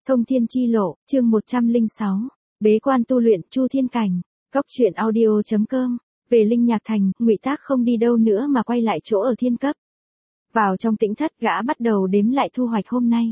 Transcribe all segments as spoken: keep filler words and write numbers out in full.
Thông thiên chi lộ, chương một trăm lẻ sáu. Bế quan tu luyện, Chu Thiên Cảnh. Góc truyện audio chấm com. Về Linh Nhạc Thành, Ngụy Tác không đi đâu nữa mà quay lại chỗ ở thiên cấp. Vào trong tĩnh thất, gã bắt đầu đếm lại thu hoạch hôm nay.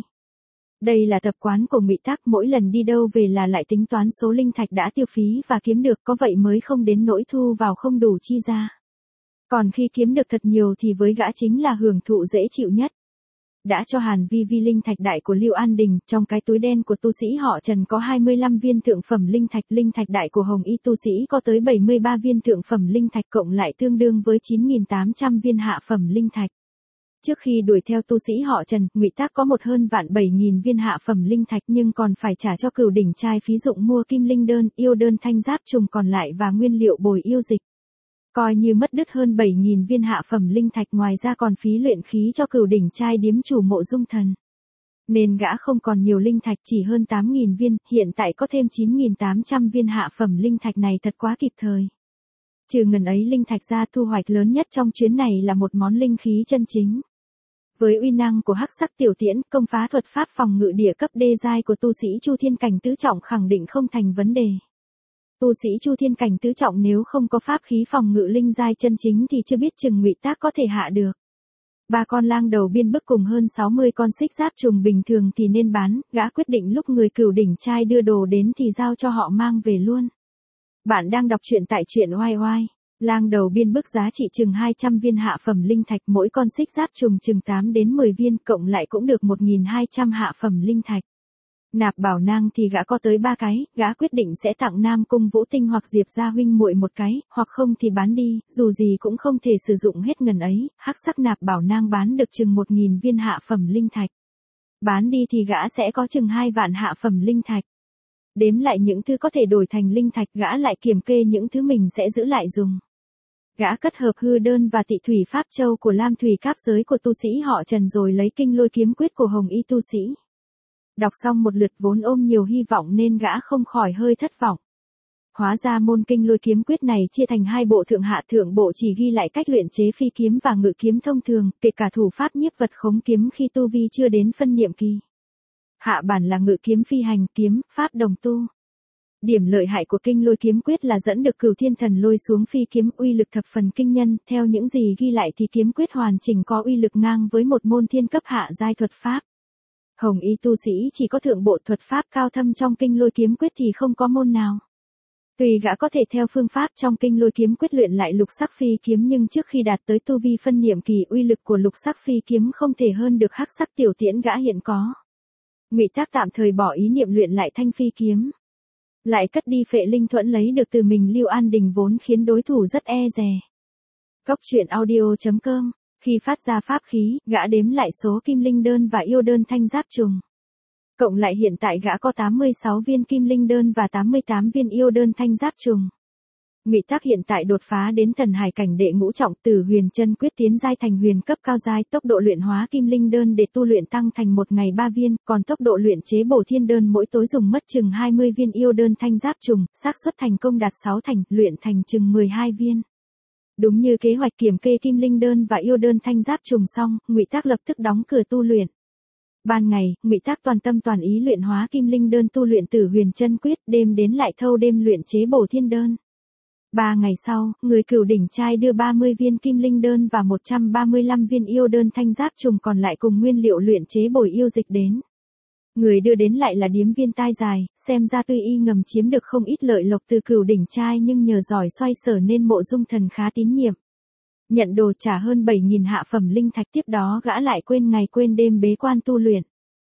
Đây là tập quán của Ngụy Tác, mỗi lần đi đâu về là lại tính toán số linh thạch đã tiêu phí và kiếm được, có vậy mới không đến nỗi thu vào không đủ chi ra. Còn khi kiếm được thật nhiều thì với gã chính là hưởng thụ dễ chịu nhất. Đã cho Hàn Vi Vi linh thạch đại của Lưu An Đình, trong cái túi đen của tu sĩ họ Trần có hai mươi lăm viên thượng phẩm linh thạch, linh thạch đại của Hồng Y tu sĩ có tới bảy mươi ba viên thượng phẩm linh thạch, cộng lại tương đương với chín nghìn tám trăm viên hạ phẩm linh thạch. Trước khi đuổi theo tu sĩ họ Trần, Ngụy Tác có một hơn vạn bảy nghìn viên hạ phẩm linh thạch nhưng còn phải trả cho Cửu Đỉnh trai phí dụng mua kim linh đơn, yêu đơn thanh giáp trùng còn lại và nguyên liệu bồi yêu dịch. Coi như mất đứt hơn bảy nghìn viên hạ phẩm linh thạch, ngoài ra còn phí luyện khí cho Cửu Đỉnh trai điếm chủ Mộ Dung Thần. Nên gã không còn nhiều linh thạch, chỉ hơn tám nghìn viên, hiện tại có thêm chín nghìn tám trăm viên hạ phẩm linh thạch này thật quá kịp thời. Trừ ngần ấy linh thạch ra, thu hoạch lớn nhất trong chuyến này là một món linh khí chân chính. Với uy năng của Hắc Sắc Tiểu Tiễn, công phá thuật pháp phòng ngự địa cấp đê giai của tu sĩ Chu Thiên Cảnh tứ trọng khẳng định không thành vấn đề. Tu sĩ Chu Thiên Cảnh tứ trọng nếu không có pháp khí phòng ngự linh giai chân chính thì chưa biết chừng Ngụy Tác có thể hạ được. Ba con lang đầu biên bức cùng hơn sáu mươi con xích giáp trùng bình thường thì nên bán, gã quyết định lúc người Cửu Đỉnh trai đưa đồ đến thì giao cho họ mang về luôn. Bạn đang đọc truyện tại truyện oai oai. Lang đầu biên bức giá trị chừng hai trăm viên hạ phẩm linh thạch, mỗi con xích giáp trùng chừng tám đến mười viên, cộng lại cũng được một nghìn hai trăm hạ phẩm linh thạch. Nạp bảo nang thì gã có tới ba cái, gã quyết định sẽ tặng Nam Cung Vũ Tinh hoặc Diệp gia huynh muội một cái, hoặc không thì bán đi, dù gì cũng không thể sử dụng hết ngần ấy. Hắc sắc nạp bảo nang bán được chừng một nghìn viên hạ phẩm linh thạch. Bán đi thì gã sẽ có chừng hai vạn hạ phẩm linh thạch. Đếm lại những thứ có thể đổi thành linh thạch, gã lại kiểm kê những thứ mình sẽ giữ lại dùng. Gã cất hợp hư đơn và tị thủy pháp châu của Lam Thủy Cáp giới của tu sĩ họ Trần rồi lấy kinh lôi kiếm quyết của Hồng Y tu sĩ. Đọc xong một lượt vốn ôm nhiều hy vọng nên gã không khỏi hơi thất vọng. Hóa ra môn kinh lôi kiếm quyết này chia thành hai bộ, thượng hạ thượng bộ chỉ ghi lại cách luyện chế phi kiếm và ngự kiếm thông thường, kể cả thủ pháp nhiếp vật khống kiếm khi tu vi chưa đến phân niệm kỳ. Hạ bản là ngự kiếm phi hành, kiếm, pháp đồng tu. Điểm lợi hại của kinh lôi kiếm quyết là dẫn được Cửu Thiên Thần lôi xuống phi kiếm, uy lực thập phần kinh nhân, theo những gì ghi lại thì kiếm quyết hoàn chỉnh có uy lực ngang với một môn thiên cấp hạ giai thuật pháp. Hồng Y tu sĩ chỉ có thượng bộ, thuật pháp cao thâm trong kinh lôi kiếm quyết thì không có môn nào. Tuy gã có thể theo phương pháp trong kinh lôi kiếm quyết luyện lại lục sắc phi kiếm nhưng trước khi đạt tới tu vi phân niệm kỳ, uy lực của lục sắc phi kiếm không thể hơn được Hắc Sắc Tiểu Tiễn gã hiện có. Ngụy Tác tạm thời bỏ ý niệm luyện lại thanh phi kiếm. Lại cất đi phệ linh thuẫn lấy được từ mình Lưu An Đình vốn khiến đối thủ rất e dè. Góc truyện audio chấm com. Khi phát ra pháp khí, gã đếm lại số kim linh đơn và yêu đơn thanh giáp trùng. Cộng lại hiện tại gã có tám mươi sáu viên kim linh đơn và tám mươi tám viên yêu đơn thanh giáp trùng. Ngụy Tác hiện tại đột phá đến thần hải cảnh đệ ngũ trọng, Tử Huyền Chân Quyết tiến giai thành huyền cấp cao giai, tốc độ luyện hóa kim linh đơn để tu luyện tăng thành một ngày ba viên, còn tốc độ luyện chế bổ thiên đơn mỗi tối dùng mất chừng hai mươi viên yêu đơn thanh giáp trùng, xác suất thành công đạt sáu thành, luyện thành chừng mười hai viên. Đúng như kế hoạch, kiểm kê kim linh đơn và yêu đơn thanh giáp trùng xong, Ngụy Tác lập tức đóng cửa tu luyện. Ban ngày, Ngụy Tác toàn tâm toàn ý luyện hóa kim linh đơn, tu luyện Tử Huyền Chân Quyết, đêm đến lại thâu đêm luyện chế bổ thiên đơn. Ba ngày sau, người Cửu Đỉnh trai đưa ba mươi viên kim linh đơn và một trăm ba mươi lăm viên yêu đơn thanh giáp trùng còn lại cùng nguyên liệu luyện chế bồi yêu dịch đến. Người đưa đến lại là điếm viên tai dài, xem ra tuy y ngầm chiếm được không ít lợi lộc từ Cửu Đỉnh trai nhưng nhờ giỏi xoay sở nên Mộ Dung Thần khá tín nhiệm. Nhận đồ trả hơn bảy nghìn hạ phẩm linh thạch, tiếp đó gã lại quên ngày quên đêm bế quan tu luyện.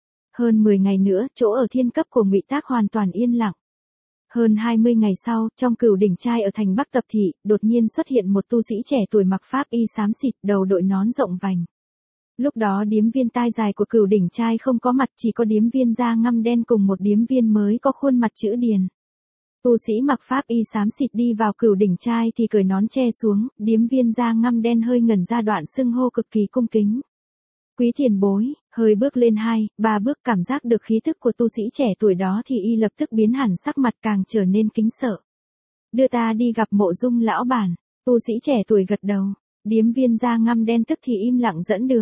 Hơn mười ngày nữa, chỗ ở thiên cấp của Ngụy Tác hoàn toàn yên lặng. Hơn hai mươi ngày sau, trong Cửu Đỉnh trai ở thành Bắc Tập Thị, đột nhiên xuất hiện một tu sĩ trẻ tuổi mặc pháp y xám xịt, đầu đội nón rộng vành. Lúc đó điếm viên tai dài của Cửu Đỉnh trai không có mặt, chỉ có điếm viên da ngăm đen cùng một điếm viên mới có khuôn mặt chữ điền. Tu sĩ mặc pháp y xám xịt đi vào Cửu Đỉnh trai thì cởi nón che xuống, điếm viên da ngăm đen hơi ngẩn ra, đoạn xưng hô cực kỳ cung kính. Quý tiền bối, hơi bước lên hai, ba bước, cảm giác được khí thức của tu sĩ trẻ tuổi đó thì y lập tức biến hẳn sắc mặt, càng trở nên kính sợ. Đưa ta đi gặp Mộ Dung lão bản. Tu sĩ trẻ tuổi gật đầu. Điếm viên da ngăm đen tức thì im lặng dẫn đường.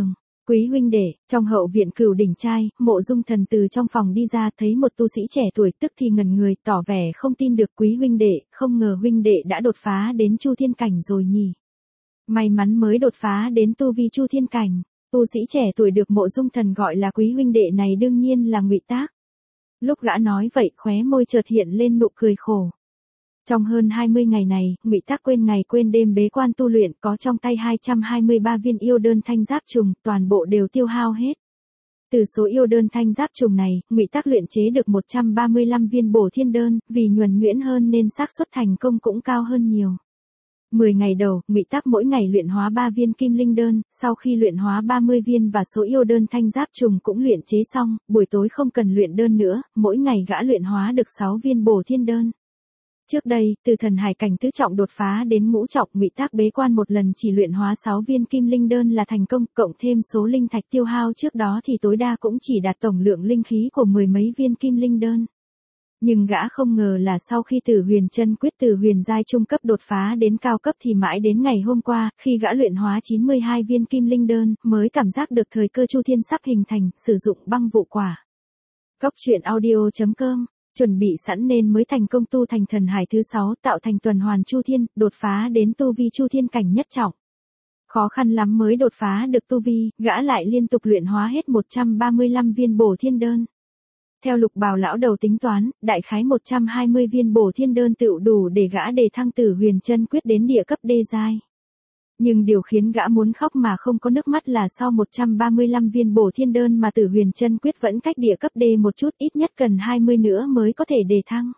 Quý huynh đệ, trong hậu viện Cửu Đỉnh trai, Mộ Dung Thần từ trong phòng đi ra thấy một tu sĩ trẻ tuổi tức thì ngẩn người tỏ vẻ không tin được quý huynh đệ, không ngờ huynh đệ đã đột phá đến Chu Thiên Cảnh rồi nhỉ. May mắn mới đột phá đến tu vi Chu Thiên Cảnh, tu sĩ trẻ tuổi được Mộ Dung Thần gọi là quý huynh đệ này đương nhiên là Ngụy Tác. Lúc gã nói vậy khóe môi chợt hiện lên nụ cười khổ. Trong hơn hai mươi ngày này, Ngụy Tác quên ngày quên đêm bế quan tu luyện, có trong tay hai trăm hai mươi ba viên yêu đơn thanh giáp trùng, toàn bộ đều tiêu hao hết. Từ số yêu đơn thanh giáp trùng này, Ngụy Tác luyện chế được một trăm ba mươi lăm viên bổ thiên đơn, vì nhuần nhuyễn hơn nên xác suất thành công cũng cao hơn nhiều. mười ngày đầu, Ngụy Tác mỗi ngày luyện hóa ba viên kim linh đơn, sau khi luyện hóa ba mươi viên và số yêu đơn thanh giáp trùng cũng luyện chế xong, buổi tối không cần luyện đơn nữa, mỗi ngày gã luyện hóa được sáu viên bổ thiên đơn. Trước đây, từ thần hải cảnh tứ trọng đột phá đến ngũ trọng, Ngụy Tác bế quan một lần chỉ luyện hóa sáu viên kim linh đơn là thành công, cộng thêm số linh thạch tiêu hao trước đó thì tối đa cũng chỉ đạt tổng lượng linh khí của mười mấy viên kim linh đơn. Nhưng gã không ngờ là sau khi Tử Huyền Chân Quyết từ huyền giai trung cấp đột phá đến cao cấp thì mãi đến ngày hôm qua, khi gã luyện hóa chín mươi hai viên kim linh đơn, mới cảm giác được thời cơ Chu Thiên sắp hình thành, sử dụng băng vụ quả. Góc truyện audio chấm com chuẩn bị sẵn nên mới thành công tu thành thần hải thứ sáu, tạo thành tuần hoàn Chu Thiên, đột phá đến tu vi Chu Thiên cảnh nhất trọng. Khó khăn lắm mới đột phá được tu vi, gã lại liên tục luyện hóa hết một trăm ba mươi lăm viên bổ thiên đơn. Theo Lục Bào lão đầu tính toán, đại khái một trăm hai mươi viên bổ thiên đơn tựu đủ để gã đề thăng Tử Huyền Chân Quyết đến địa cấp đê giai. Nhưng điều khiến gã muốn khóc mà không có nước mắt là sau một trăm ba mươi lăm viên bổ thiên đơn mà Tử Huyền Chân Quyết vẫn cách địa cấp D một chút, ít nhất cần hai mươi nữa mới có thể đề thăng.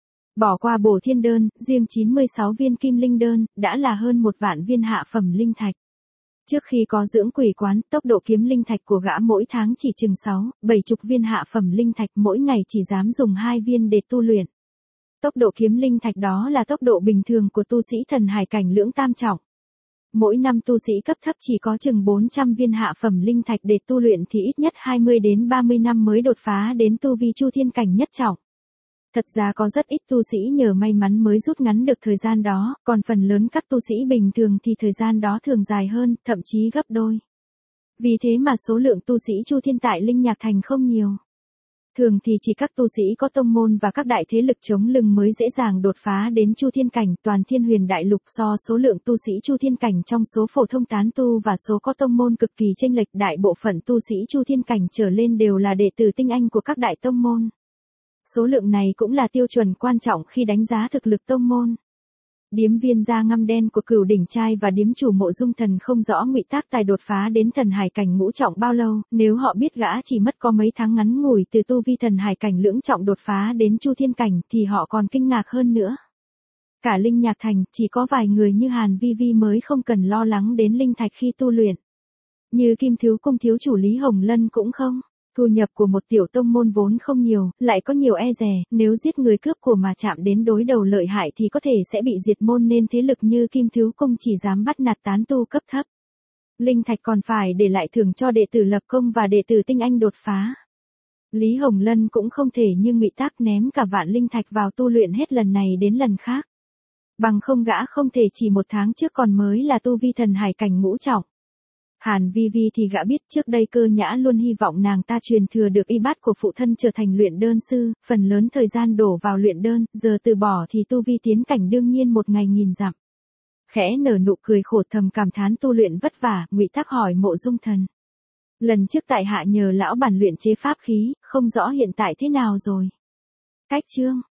Bỏ qua bổ thiên đơn, riêng chín mươi sáu viên kim linh đơn, đã là hơn một vạn viên hạ phẩm linh thạch. Trước khi có dưỡng quỷ quán, tốc độ kiếm linh thạch của gã mỗi tháng chỉ chừng sáu, bảy chục viên hạ phẩm linh thạch, mỗi ngày chỉ dám dùng hai viên để tu luyện. Tốc độ kiếm linh thạch đó là tốc độ bình thường của tu sĩ thần hải cảnh lưỡng tam trọng. Mỗi năm tu sĩ cấp thấp chỉ có chừng bốn trăm viên hạ phẩm linh thạch để tu luyện thì ít nhất hai mươi đến ba mươi năm mới đột phá đến tu vi Chu Thiên cảnh nhất trọng. Thật ra có rất ít tu sĩ nhờ may mắn mới rút ngắn được thời gian đó, còn phần lớn các tu sĩ bình thường thì thời gian đó thường dài hơn, thậm chí gấp đôi. Vì thế mà số lượng tu sĩ Chu Thiên tại Linh Nhạc Thành không nhiều. Thường thì chỉ các tu sĩ có tông môn và các đại thế lực chống lưng mới dễ dàng đột phá đến Chu Thiên cảnh. Toàn Thiên Huyền Đại Lục so số lượng tu sĩ Chu Thiên cảnh trong số phổ thông tán tu và số có tông môn cực kỳ chênh lệch, đại bộ phận tu sĩ Chu Thiên cảnh trở lên đều là đệ tử tinh anh của các đại tông môn. Số lượng này cũng là tiêu chuẩn quan trọng khi đánh giá thực lực tông môn. Điếm viên da ngăm đen của Cửu Đỉnh trai và điếm chủ Mộ Dung Thần không rõ Ngụy Tác tài đột phá đến thần hải cảnh ngũ trọng bao lâu, nếu họ biết gã chỉ mất có mấy tháng ngắn ngủi từ tu vi thần hải cảnh lưỡng trọng đột phá đến Chu Thiên cảnh thì họ còn kinh ngạc hơn nữa. Cả Linh Nhạc Thành chỉ có vài người như Hàn Vi Vi mới không cần lo lắng đến linh thạch khi tu luyện. Như Kim Thiếu Cung thiếu chủ Lý Hồng Lân cũng không. Thu nhập của một tiểu tông môn vốn không nhiều, lại có nhiều e dè, nếu giết người cướp của mà chạm đến đối đầu lợi hại thì có thể sẽ bị diệt môn, nên thế lực như Kim Thiếu Cung chỉ dám bắt nạt tán tu cấp thấp. Linh thạch còn phải để lại thưởng cho đệ tử lập công và đệ tử tinh anh đột phá. Lý Hồng Lân cũng không thể như Ngụy Tác ném cả vạn linh thạch vào tu luyện hết lần này đến lần khác. Bằng không gã không thể chỉ một tháng trước còn mới là tu vi thần hải cảnh ngũ trọng. Hàn Vi Vi thì gã biết, trước đây Cơ Nhã luôn hy vọng nàng ta truyền thừa được y bát của phụ thân trở thành luyện đơn sư, phần lớn thời gian đổ vào luyện đơn, giờ từ bỏ thì tu vi tiến cảnh đương nhiên một ngày nghìn dặm. Khẽ nở nụ cười khổ thầm cảm thán tu luyện vất vả, Ngụy Tác hỏi Mộ Dung Thần. Lần trước tại hạ nhờ lão bản luyện chế pháp khí, không rõ hiện tại thế nào rồi. Cách chương